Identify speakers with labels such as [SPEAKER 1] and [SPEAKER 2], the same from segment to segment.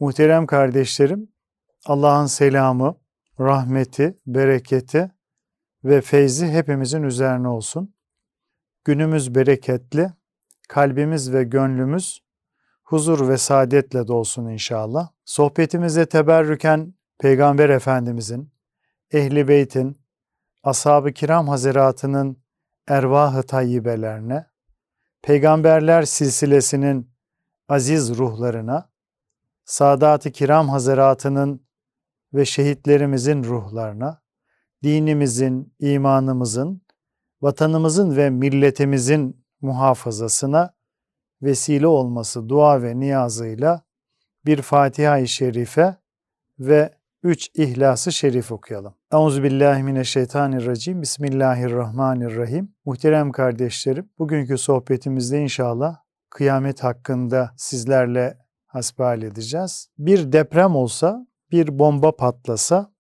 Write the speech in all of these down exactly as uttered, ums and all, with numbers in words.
[SPEAKER 1] Muhterem kardeşlerim, Allah'ın selamı, rahmeti, bereketi ve feyzi hepimizin üzerine olsun. Günümüz bereketli, kalbimiz ve gönlümüz huzur ve saadetle dolsun inşallah. Sohbetimize teberrüken Peygamber Efendimizin, Ehl-i Beyt'in, Ashab-ı Kiram Hazretlerinin ervah-ı tayyibelerine, Peygamberler silsilesinin aziz ruhlarına, Sadat-ı Kiram Hazretlerinin ve şehitlerimizin ruhlarına, dinimizin, imanımızın, vatanımızın ve milletimizin muhafazasına vesile olması dua ve niyazıyla bir Fatiha-i Şerife ve üç İhlas-ı Şerif okuyalım. Euzubillahimineşşeytanirracim. Bismillahirrahmanirrahim. Muhterem kardeşlerim, bugünkü sohbetimizde inşallah kıyamet hakkında sizlerle hasbihal edeceğiz. Bir deprem olsa, bir bomba patlasa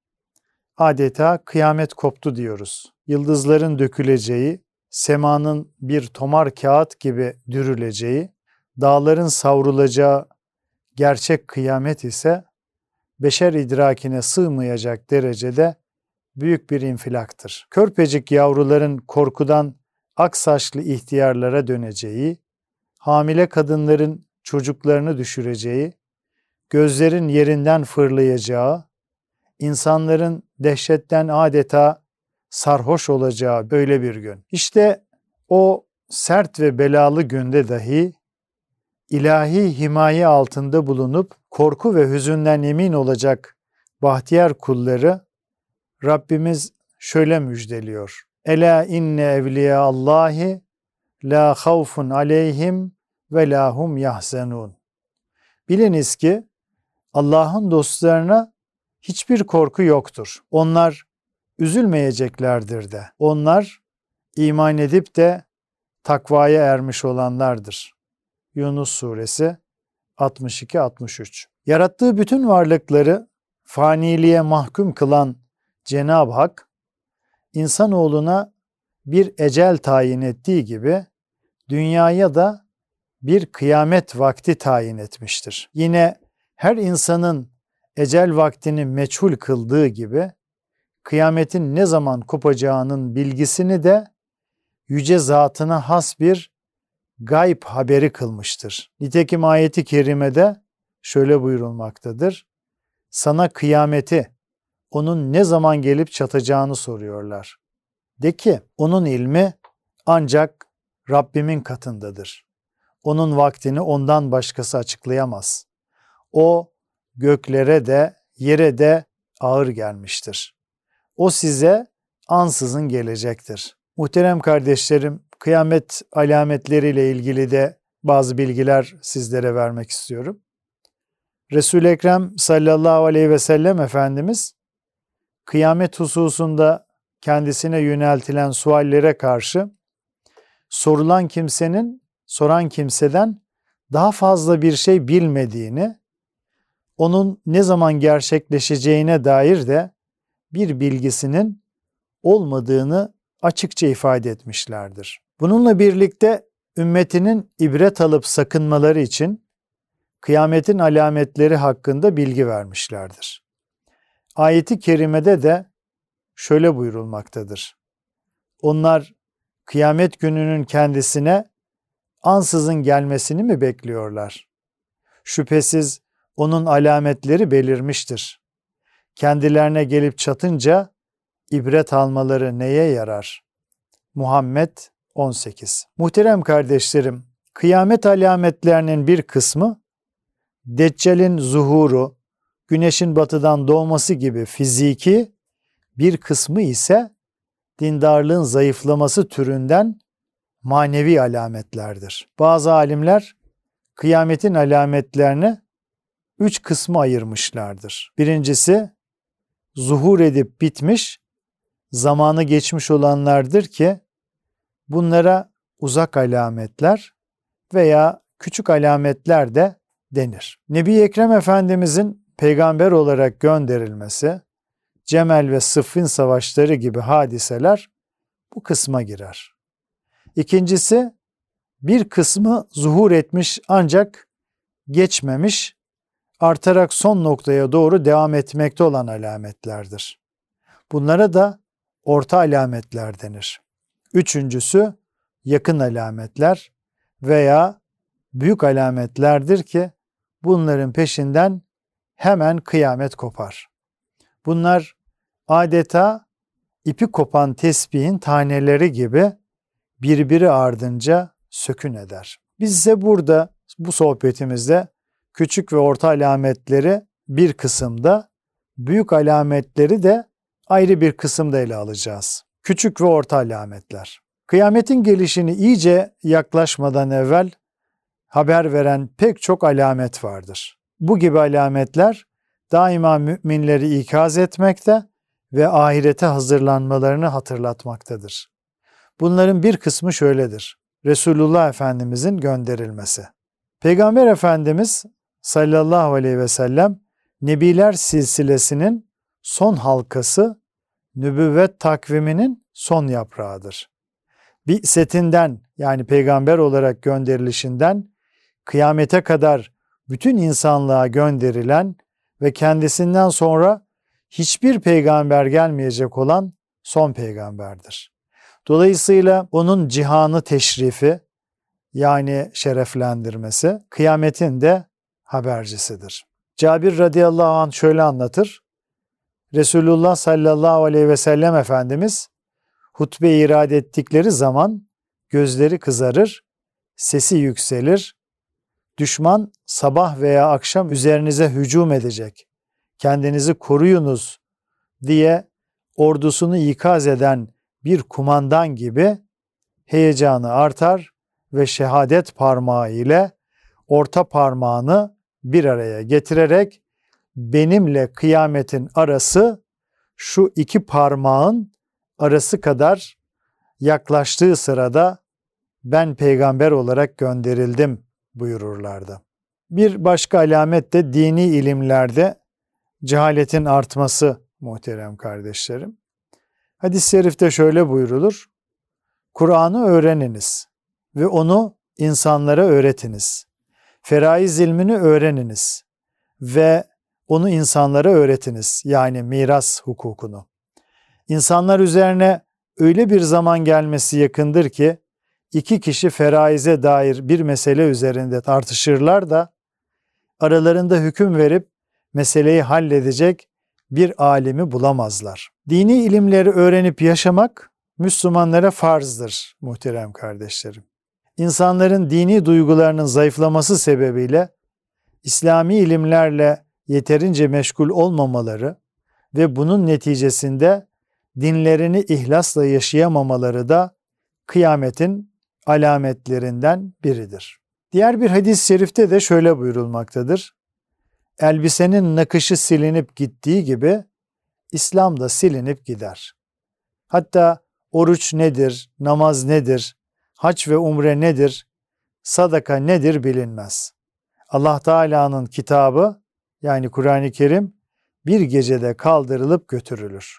[SPEAKER 1] adeta kıyamet koptu diyoruz. Yıldızların döküleceği, semanın bir tomar kağıt gibi dürüleceği, dağların savrulacağı gerçek kıyamet ise beşer idrakine sığmayacak derecede büyük bir infilaktır. Körpecik yavruların korkudan ak saçlı ihtiyarlara döneceği, hamile kadınların çocuklarını düşüreceği, gözlerin yerinden fırlayacağı, insanların dehşetten adeta sarhoş olacağı böyle bir gün. İşte o sert ve belalı günde dahi ilahi himaye altında bulunup korku ve hüzünden emin olacak bahtiyar kulları Rabbimiz şöyle müjdeliyor. Ela inne evliya Allahi la havfun aleyhim ve la hum yahzenun. Biliniz ki Allah'ın dostlarına hiçbir korku yoktur. Onlar üzülmeyeceklerdir de. Onlar iman edip de takvaya ermiş olanlardır. Yunus Suresi altmış iki altmış üç. Yarattığı bütün varlıkları faniliğe mahkum kılan Cenab-ı Hak, insanoğluna bir ecel tayin ettiği gibi dünyaya da bir kıyamet vakti tayin etmiştir. Yine her insanın ecel vaktini meçhul kıldığı gibi kıyametin ne zaman kopacağının bilgisini de yüce zatına has bir gayb haberi kılmıştır. Nitekim ayeti kerimede şöyle buyurulmaktadır. Sana kıyameti, onun ne zaman gelip çatacağını soruyorlar. De ki, onun ilmi ancak Rabbimin katındadır. Onun vaktini ondan başkası açıklayamaz. O göklere de yere de ağır gelmiştir. O size ansızın gelecektir. Muhterem kardeşlerim, kıyamet alametleriyle ilgili de bazı bilgiler sizlere vermek istiyorum. Resul-i Ekrem sallallahu aleyhi ve sellem Efendimiz, kıyamet hususunda kendisine yöneltilen suallere karşı sorulan kimsenin soran kimseden daha fazla bir şey bilmediğini, onun ne zaman gerçekleşeceğine dair de bir bilgisinin olmadığını açıkça ifade etmişlerdir. Bununla birlikte ümmetinin ibret alıp sakınmaları için kıyametin alametleri hakkında bilgi vermişlerdir. Ayet-i kerimede de şöyle buyurulmaktadır. Onlar kıyamet gününün kendisine ansızın gelmesini mi bekliyorlar? Şüphesiz onun alametleri belirmiştir. Kendilerine gelip çatınca ibret almaları neye yarar? Muhammed on sekiz. Muhterem kardeşlerim, kıyamet alametlerinin bir kısmı Deccal'in zuhuru, güneşin batıdan doğması gibi fiziki, bir kısmı ise dindarlığın zayıflaması türünden manevi alametlerdir. Bazı alimler kıyametin alametlerini üç kısmı ayırmışlardır. Birincisi, zuhur edip bitmiş, zamanı geçmiş olanlardır ki bunlara uzak alametler veya küçük alametler de denir. Nebi Ekrem Efendimizin peygamber olarak gönderilmesi, Cemel ve Sıffin savaşları gibi hadiseler bu kısma girer. İkincisi, bir kısmı zuhur etmiş ancak geçmemiş, artarak son noktaya doğru devam etmekte olan alametlerdir. Bunlara da orta alametler denir. Üçüncüsü yakın alametler veya büyük alametlerdir ki bunların peşinden hemen kıyamet kopar. Bunlar adeta ipi kopan tesbihin taneleri gibi birbiri ardınca sökün eder. Biz ise burada bu sohbetimizde küçük ve orta alametleri bir kısımda, büyük alametleri de ayrı bir kısımda ele alacağız. Küçük ve orta alametler. Kıyametin gelişini iyice yaklaşmadan evvel haber veren pek çok alamet vardır. Bu gibi alametler daima müminleri ikaz etmekte ve ahirete hazırlanmalarını hatırlatmaktadır. Bunların bir kısmı şöyledir. Resulullah Efendimizin gönderilmesi. Peygamber Efendimiz sallallahu aleyhi ve sellem Nebiler silsilesinin son halkası, nübüvvet takviminin son yaprağıdır. Bi'setinden yani peygamber olarak gönderilişinden kıyamete kadar bütün insanlığa gönderilen ve kendisinden sonra hiçbir peygamber gelmeyecek olan son peygamberdir. Dolayısıyla onun cihanı teşrifi yani şereflendirmesi kıyametin de habercisidir. Cabir radıyallahu anh şöyle anlatır. Resulullah sallallahu aleyhi ve sellem Efendimiz hutbe irad ettikleri zaman gözleri kızarır, sesi yükselir. Düşman sabah veya akşam üzerinize hücum edecek. Kendinizi koruyunuz diye ordusunu ikaz eden bir kumandan gibi heyecanı artar ve şehadet parmağı ile orta parmağını bir araya getirerek benimle kıyametin arası şu iki parmağın arası kadar yaklaştığı sırada ben peygamber olarak gönderildim buyururlardı. Bir başka alamet de dini ilimlerde cehaletin artması muhterem kardeşlerim. Hadis-i şerifte şöyle buyrulur. Kur'an'ı öğreniniz ve onu insanlara öğretiniz. Feraiz ilmini öğreniniz ve onu insanlara öğretiniz. Yani miras hukukunu. İnsanlar üzerine öyle bir zaman gelmesi yakındır ki iki kişi feraize dair bir mesele üzerinde tartışırlar da aralarında hüküm verip meseleyi halledecek bir alimi bulamazlar. Dini ilimleri öğrenip yaşamak Müslümanlara farzdır muhterem kardeşlerim. İnsanların dini duygularının zayıflaması sebebiyle İslami ilimlerle yeterince meşgul olmamaları ve bunun neticesinde dinlerini ihlasla yaşayamamaları da kıyametin alametlerinden biridir. Diğer bir hadis-i şerifte de şöyle buyurulmaktadır. Elbisenin nakışı silinip gittiği gibi İslam da silinip gider. Hatta oruç nedir, namaz nedir, hac ve umre nedir, sadaka nedir bilinmez. Allah Teala'nın kitabı yani Kur'an-ı Kerim bir gecede kaldırılıp götürülür.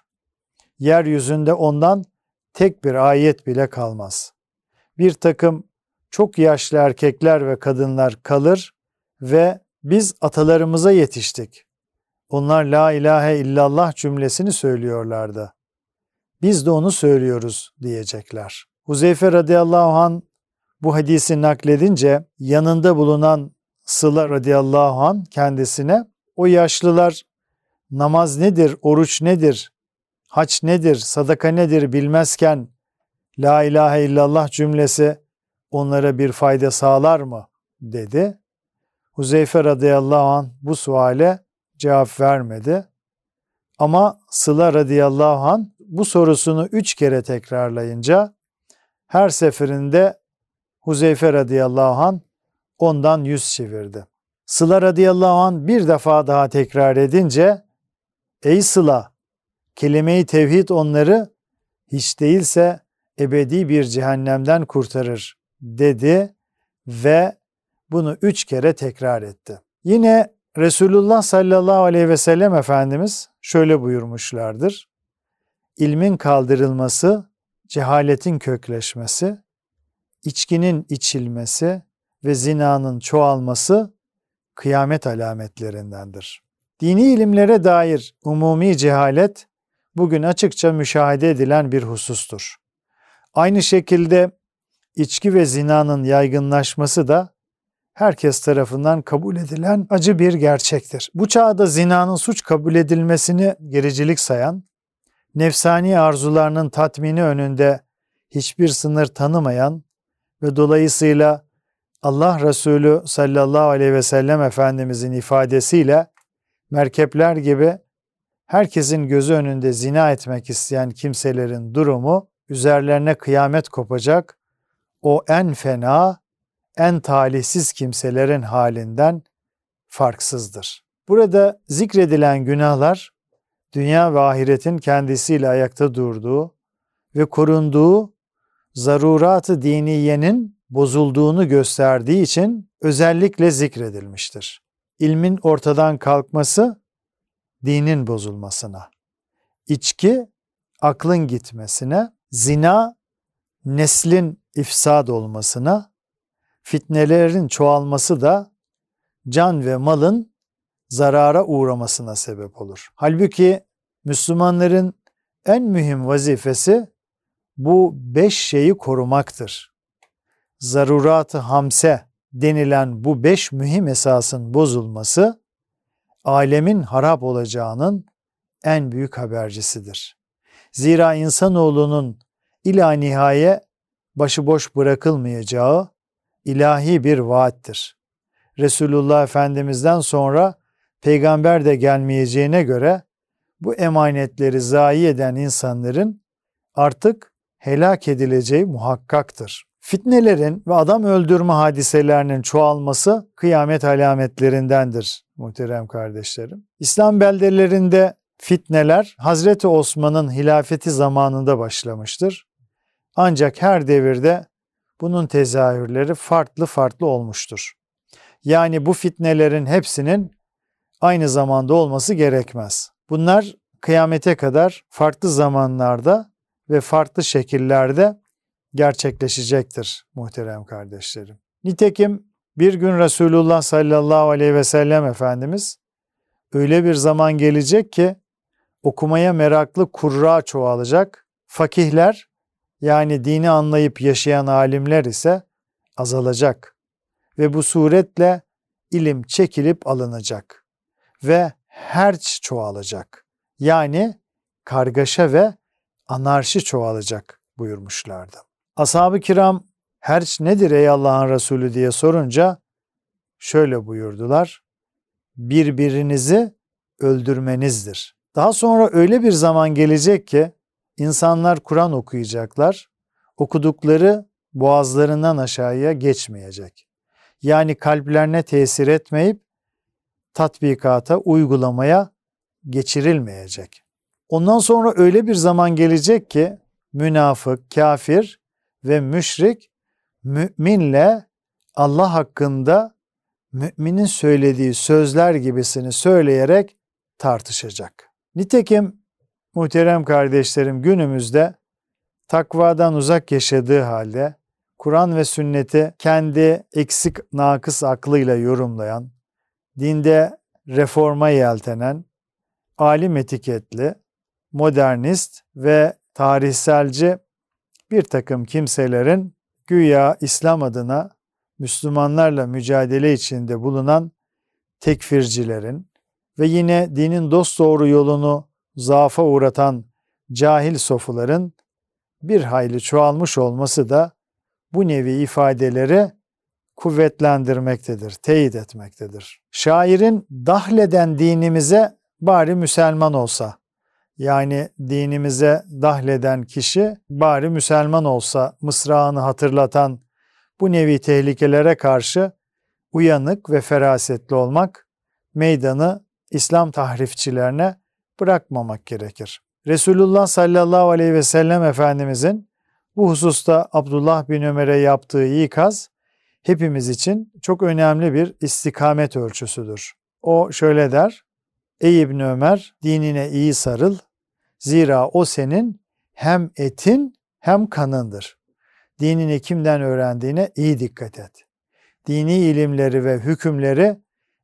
[SPEAKER 1] Yeryüzünde ondan tek bir ayet bile kalmaz. Bir takım çok yaşlı erkekler ve kadınlar kalır ve biz atalarımıza yetiştik. Onlar la ilahe illallah cümlesini söylüyorlardı. Biz de onu söylüyoruz diyecekler. Huzeyfe radıyallahu anh bu hadisi nakledince yanında bulunan Sıla radıyallahu anh kendisine o yaşlılar namaz nedir, oruç nedir, hac nedir, sadaka nedir bilmezken la ilahe illallah cümlesi onlara bir fayda sağlar mı dedi. Huzeyfe radıyallahu anh bu suale cevap vermedi. Ama Sıla radıyallahu anh bu sorusunu üç kere tekrarlayınca her seferinde Huzeyfe radıyallahu anh ondan yüz çevirdi. Sıla radıyallahu anh bir defa daha tekrar edince ey Sıla, kelime-i tevhid onları hiç değilse ebedi bir cehennemden kurtarır dedi ve bunu üç kere tekrar etti. Yine Resulullah sallallahu aleyhi ve sellem Efendimiz şöyle buyurmuşlardır. İlmin kaldırılması, cehaletin kökleşmesi, içkinin içilmesi ve zinanın çoğalması kıyamet alametlerindendir. Dini ilimlere dair umumi cehalet bugün açıkça müşahede edilen bir husustur. Aynı şekilde içki ve zinanın yaygınlaşması da herkes tarafından kabul edilen acı bir gerçektir. Bu çağda zinanın suç kabul edilmesini gericilik sayan, nefsani arzularının tatmini önünde hiçbir sınır tanımayan ve dolayısıyla Allah Resulü sallallahu aleyhi ve sellem Efendimizin ifadesiyle merkepler gibi herkesin gözü önünde zina etmek isteyen kimselerin durumu üzerlerine kıyamet kopacak o en fena, en talihsiz kimselerin halinden farksızdır. Burada zikredilen günahlar dünya ve ahiretin kendisiyle ayakta durduğu ve korunduğu zarurat-ı diniyenin bozulduğunu gösterdiği için özellikle zikredilmiştir. İlmin ortadan kalkması, dinin bozulmasına, içki, aklın gitmesine, zina, neslin ifsad olmasına, fitnelerin çoğalması da can ve malın zarara uğramasına sebep olur. Halbuki Müslümanların en mühim vazifesi bu beş şeyi korumaktır. Zarurat-ı hamse denilen bu beş mühim esasın bozulması, alemin harap olacağının en büyük habercisidir. Zira insanoğlunun ila nihaye başıboş bırakılmayacağı ilahi bir vaattir. Resulullah Efendimiz'den sonra peygamber de gelmeyeceğine göre bu emanetleri zayi eden insanların artık helak edileceği muhakkaktır. Fitnelerin ve adam öldürme hadiselerinin çoğalması kıyamet alametlerindendir muhterem kardeşlerim. İslam beldelerinde fitneler Hazreti Osman'ın hilafeti zamanında başlamıştır. Ancak her devirde bunun tezahürleri farklı farklı olmuştur. Yani bu fitnelerin hepsinin aynı zamanda olması gerekmez. Bunlar kıyamete kadar farklı zamanlarda ve farklı şekillerde gerçekleşecektir muhterem kardeşlerim. Nitekim bir gün Resulullah sallallahu aleyhi ve sellem Efendimiz öyle bir zaman gelecek ki okumaya meraklı kurra çoğalacak, fakihler yani dini anlayıp yaşayan alimler ise azalacak ve bu suretle ilim çekilip alınacak ve herç çoğalacak. Yani kargaşa ve anarşi çoğalacak buyurmuşlardı. Ashab-ı kiram herç nedir ey Allah'ın Resulü diye sorunca şöyle buyurdular: birbirinizi öldürmenizdir. Daha sonra öyle bir zaman gelecek ki insanlar Kur'an okuyacaklar, okudukları boğazlarından aşağıya geçmeyecek. Yani kalplerine tesir etmeyip tatbikata, uygulamaya geçirilmeyecek. Ondan sonra öyle bir zaman gelecek ki münafık, kafir ve müşrik müminle Allah hakkında müminin söylediği sözler gibisini söyleyerek tartışacak. Nitekim muhterem kardeşlerim günümüzde takvadan uzak yaşadığı halde Kur'an ve sünneti kendi eksik nakıs aklıyla yorumlayan, dinde reforma yeltenen, alim etiketli, modernist ve tarihselci bir takım kimselerin güya İslam adına Müslümanlarla mücadele içinde bulunan tekfircilerin ve yine dinin dosdoğru yolunu zaafa uğratan cahil sofuların bir hayli çoğalmış olması da bu nevi ifadeleri kuvvetlendirmektedir, teyit etmektedir. Şairin dahleden dinimize bari Müslüman olsa, yani dinimize dahleden kişi bari Müslüman olsa mısrağını hatırlatan bu nevi tehlikelere karşı uyanık ve ferasetli olmak, meydanı İslam tahrifçilerine bırakmamak gerekir. Resulullah sallallahu aleyhi ve sellem Efendimizin bu hususta Abdullah bin Ömer'e yaptığı ikaz hepimiz için çok önemli bir istikamet ölçüsüdür. O şöyle der: Ey İbn Ömer, dinine iyi sarıl, zira o senin hem etin hem kanındır. Dinini kimden öğrendiğine iyi dikkat et. Dini ilimleri ve hükümleri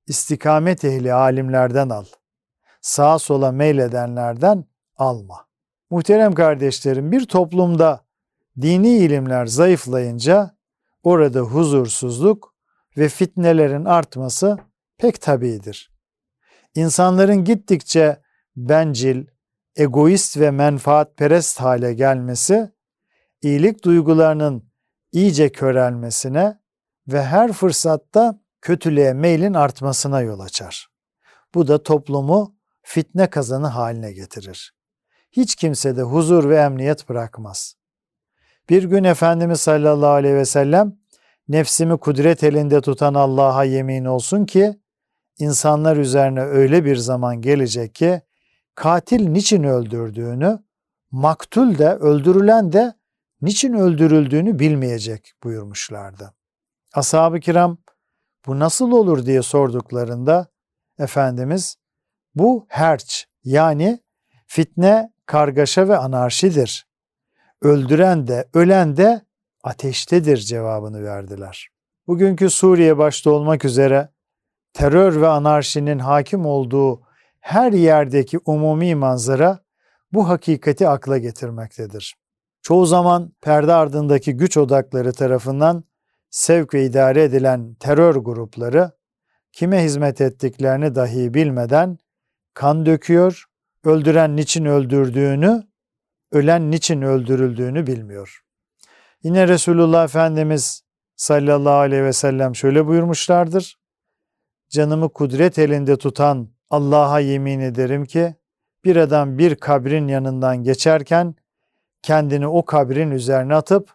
[SPEAKER 1] istikamet ehli alimlerden al. Sağa sola meyledenlerden alma. Muhterem kardeşlerim, bir toplumda dini ilimler zayıflayınca orada huzursuzluk ve fitnelerin artması pek tabiidir. İnsanların gittikçe bencil, egoist ve menfaatperest hale gelmesi, iyilik duygularının iyice körelmesine ve her fırsatta kötülüğe meylin artmasına yol açar. Bu da toplumu fitne kazanı haline getirir. Hiç kimse de huzur ve emniyet bırakmaz. Bir gün Efendimiz sallallahu aleyhi ve sellem, nefsimi kudret elinde tutan Allah'a yemin olsun ki, insanlar üzerine öyle bir zaman gelecek ki, katil niçin öldürdüğünü, maktul de öldürülen de niçin öldürüldüğünü bilmeyecek buyurmuşlardı. Ashab-ı kiram bu nasıl olur diye sorduklarında Efendimiz bu herç yani fitne, kargaşa ve anarşidir. Öldüren de ölen de ateştedir cevabını verdiler. Bugünkü Suriye başta olmak üzere terör ve anarşinin hakim olduğu her yerdeki umumi manzara bu hakikati akla getirmektedir. Çoğu zaman perde ardındaki güç odakları tarafından sevk ve idare edilen terör grupları kime hizmet ettiklerini dahi bilmeden kan döküyor, öldüren niçin öldürdüğünü, ölen niçin öldürüldüğünü bilmiyor. Yine Resulullah Efendimiz sallallahu aleyhi ve sellem şöyle buyurmuşlardır. Canımı kudret elinde tutan Allah'a yemin ederim ki bir adam bir kabrin yanından geçerken kendini o kabrin üzerine atıp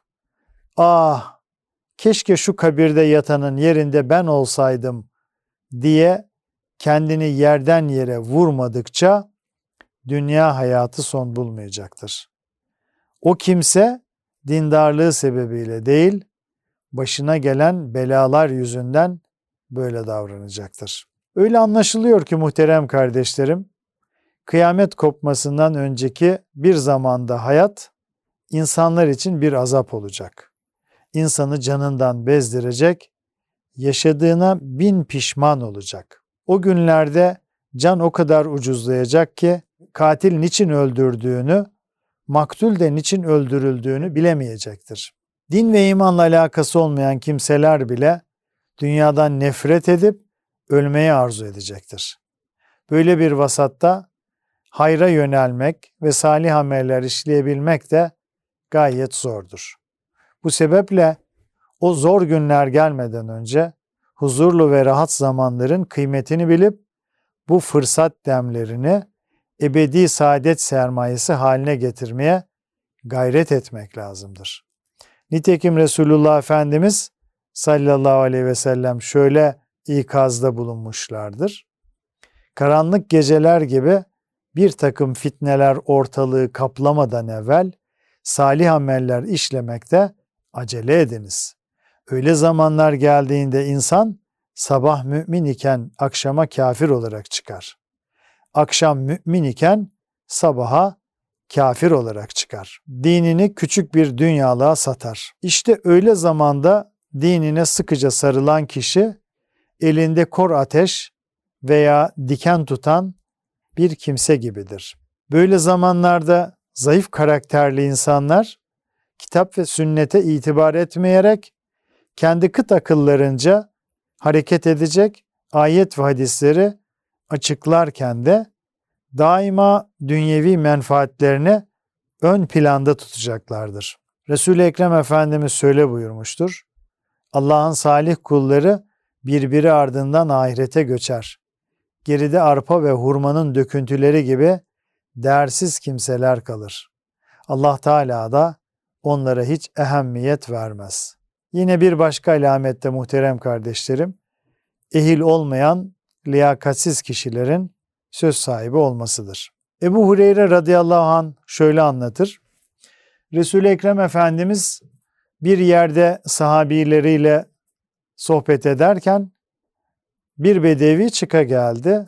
[SPEAKER 1] ah keşke şu kabirde yatanın yerinde ben olsaydım diye kendini yerden yere vurmadıkça dünya hayatı son bulmayacaktır. O kimse dindarlığı sebebiyle değil, başına gelen belalar yüzünden böyle davranacaktır. Öyle anlaşılıyor ki muhterem kardeşlerim, kıyamet kopmasından önceki bir zamanda hayat, insanlar için bir azap olacak. İnsanı canından bezdirecek, yaşadığına bin pişman olacak. O günlerde can o kadar ucuzlayacak ki, katil niçin öldürdüğünü, maktul de niçin öldürüldüğünü bilemeyecektir. Din ve imanla alakası olmayan kimseler bile dünyadan nefret edip ölmeyi arzu edecektir. Böyle bir vasatta hayra yönelmek ve salih ameller işleyebilmek de gayet zordur. Bu sebeple o zor günler gelmeden önce huzurlu ve rahat zamanların kıymetini bilip bu fırsat demlerini ebedi saadet sermayesi haline getirmeye gayret etmek lazımdır. Nitekim Resulullah Efendimiz sallallahu aleyhi ve sellem şöyle ikazda bulunmuşlardır. Karanlık geceler gibi bir takım fitneler ortalığı kaplamadan evvel salih ameller işlemekte acele ediniz. Öyle zamanlar geldiğinde insan sabah mümin iken akşama kafir olarak çıkar. Akşam mümin iken sabaha kafir olarak çıkar. Dinini küçük bir dünyalığa satar. İşte öyle zamanda dinine sıkıca sarılan kişi elinde kor ateş veya diken tutan bir kimse gibidir. Böyle zamanlarda zayıf karakterli insanlar kitap ve sünnete itibar etmeyerek kendi kıt akıllarınca hareket edecek, ayet ve hadisleri açıklarken de daima dünyevi menfaatlerini ön planda tutacaklardır. Resul-i Ekrem Efendimiz şöyle buyurmuştur. Allah'ın salih kulları birbiri ardından ahirete göçer. Geride arpa ve hurmanın döküntüleri gibi değersiz kimseler kalır. Allah Teala da onlara hiç ehemmiyet vermez. Yine bir başka alamette muhterem kardeşlerim, ehil olmayan, liyakatsiz kişilerin söz sahibi olmasıdır. Ebu Hureyre radıyallahu anh şöyle anlatır. Resul-i Ekrem Efendimiz bir yerde sahabileriyle sohbet ederken bir bedevi çıka geldi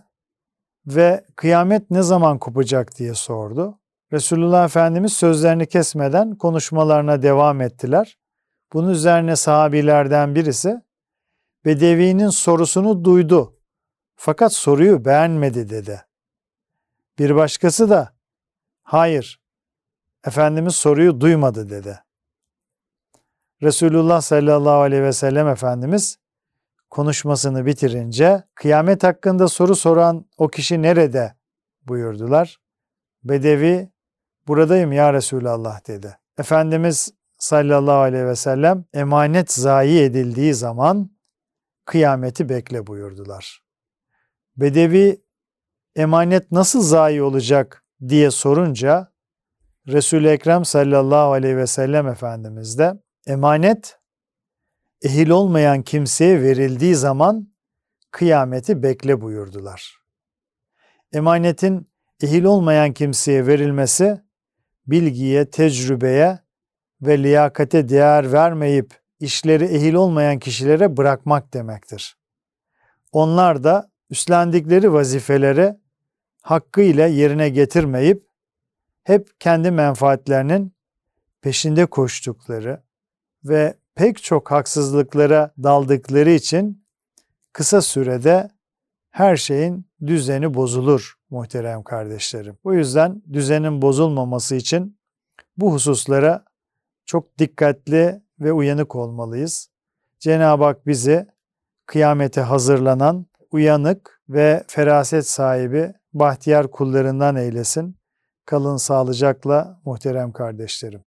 [SPEAKER 1] ve kıyamet ne zaman kopacak diye sordu. Resulullah Efendimiz sözlerini kesmeden konuşmalarına devam ettiler. Bunun üzerine sahabilerden birisi bedevinin sorusunu duydu fakat soruyu beğenmedi dedi. Bir başkası da hayır, Efendimiz soruyu duymadı dedi. Resulullah sallallahu aleyhi ve sellem Efendimiz konuşmasını bitirince kıyamet hakkında soru soran o kişi nerede buyurdular. Bedevi buradayım ya Resulallah dedi. Efendimiz sallallahu aleyhi ve sellem emanet zayi edildiği zaman kıyameti bekle buyurdular. Bedevi emanet nasıl zayi olacak diye sorunca Resul-i Ekrem sallallahu aleyhi ve sellem Efendimiz de emanet ehil olmayan kimseye verildiği zaman kıyameti bekle buyurdular. Emanetin ehil olmayan kimseye verilmesi bilgiye, tecrübeye ve liyakate değer vermeyip işleri ehil olmayan kişilere bırakmak demektir. Onlar da üstlendikleri vazifeleri hakkıyla yerine getirmeyip hep kendi menfaatlerinin peşinde koştukları ve pek çok haksızlıklara daldıkları için kısa sürede her şeyin düzeni bozulur muhterem kardeşlerim. O yüzden düzenin bozulmaması için bu hususlara çok dikkatli ve uyanık olmalıyız. Cenab-ı Hak bizi kıyamete hazırlanan, uyanık ve feraset sahibi bahtiyar kullarından eylesin. Kalın sağlıcakla muhterem kardeşlerim.